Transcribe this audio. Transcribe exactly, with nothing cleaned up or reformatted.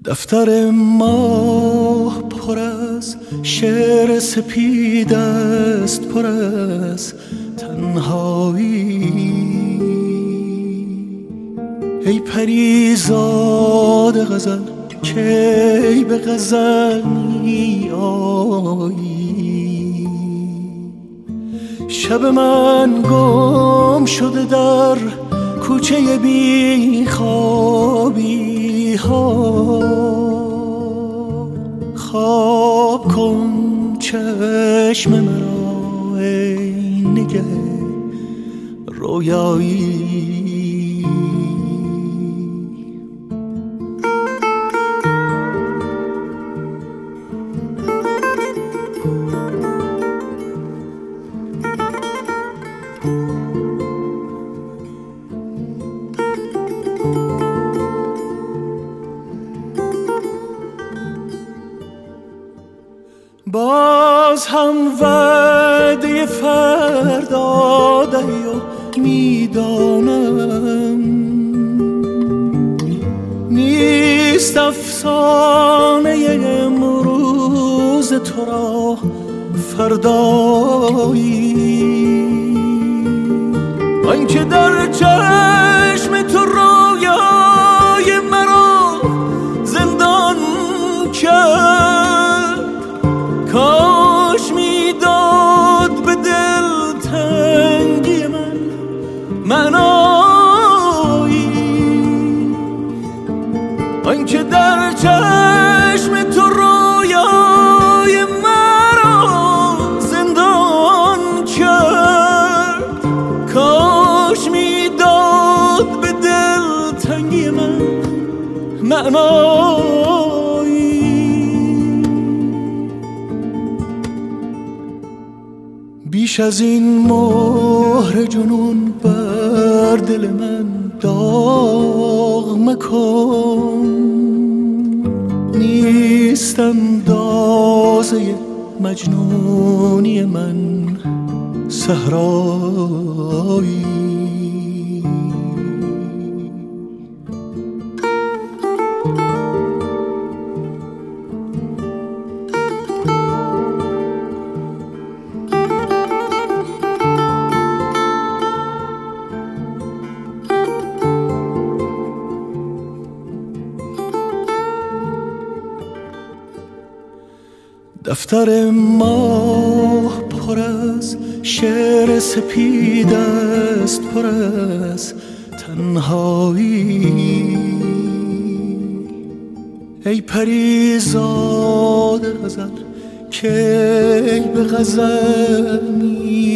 دفتر ماه پر از شعر سپید است، پر از تنهایی. ای پریزاد غزل کی به غزل می آیی؟ شب من گم شده در کوچه بی خوابی ها. خواب کن چشم مرا ای نگه رویایی. باز هم وعده فردا دهی و میدانم نیست افسانه امروز تو را فردایی. آنکه در چشم تو رویای مرا زندان کرد، کاش میداد به دل تنگی من معنایی. آنکه در چشم تو رویای مرا زندان کرد، کاش میداد به دل تنگی من معنایی. بیش از این مهر جنون بر دل من داغ مکن. نیستم دازه مجنونی من صحرایی. دفتر ماه پر از شعر سپید است، پر از تنهایی. ای پریزاد غزل کی به غزل می